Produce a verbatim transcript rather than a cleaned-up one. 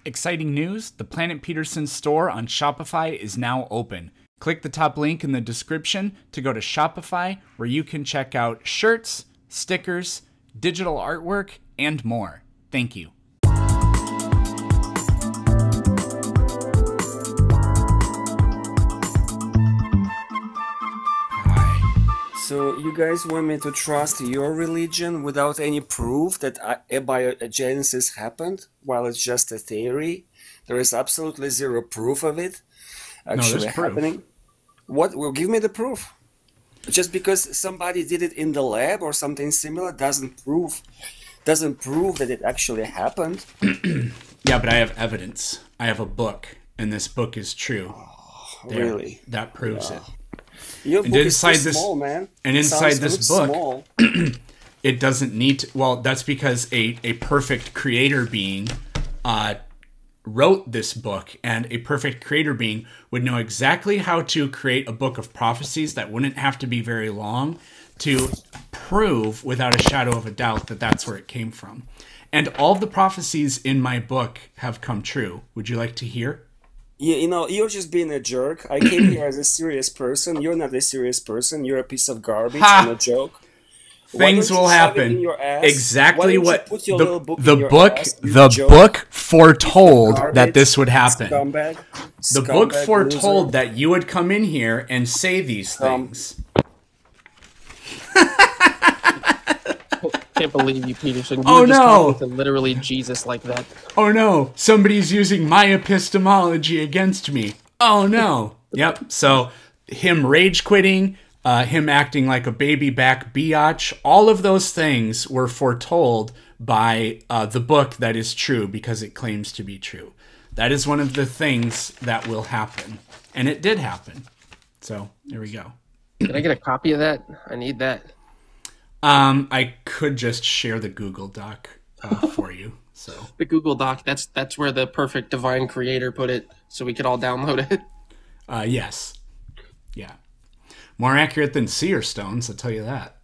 Exciting news! The Planet Peterson store on Shopify is now open. Click the top link in the description to go to Shopify, where you can check out shirts, stickers, digital artwork, and more. Thank you. So you guys want me to trust your religion without any proof that abiogenesis happened, while it's just a theory? There is absolutely zero proof of it actually no, happening. Proof. What? Well, give me the proof. Just because somebody did it in the lab or something similar doesn't prove doesn't prove that it actually happened. Yeah, but I have evidence. I have a book, and this book is true. Oh, there, really? That proves yeah. it. Your and book inside is so this, small, man. And inside Sounds this book, small. it doesn't need to, well, that's because a, a perfect creator being uh, wrote this book, and a perfect creator being would know exactly how to create a book of prophecies that wouldn't have to be very long to prove without a shadow of a doubt that that's where it came from. And all the prophecies in my book have come true. Would you like to hear? Yeah, you know, you're just being a jerk. I came here as a serious person. You're not a serious person. You're a piece of garbage ha! and a joke. Things will happen. Exactly what the, book the book ass, the joke? book foretold that this would happen. Scumbag. The Scumbag book foretold loser. that you would come in here and say these things. I can't believe you, Peterson. You oh were just no! talking to literally Jesus like that. Oh no! Somebody's using my epistemology against me. Oh no! Yep. So him rage quitting, uh, him acting like a baby back biatch, all of those things were foretold by uh, the book that is true because it claims to be true. That is one of the things that will happen, and it did happen. So there we go. Can I get a copy of that? I need that. Um, I could just share the Google Doc uh, for you. So the Google Doc, that's that's where the perfect divine creator put it, so we could all download it. Uh, yes. Yeah. More accurate than seer stones, I'll tell you that.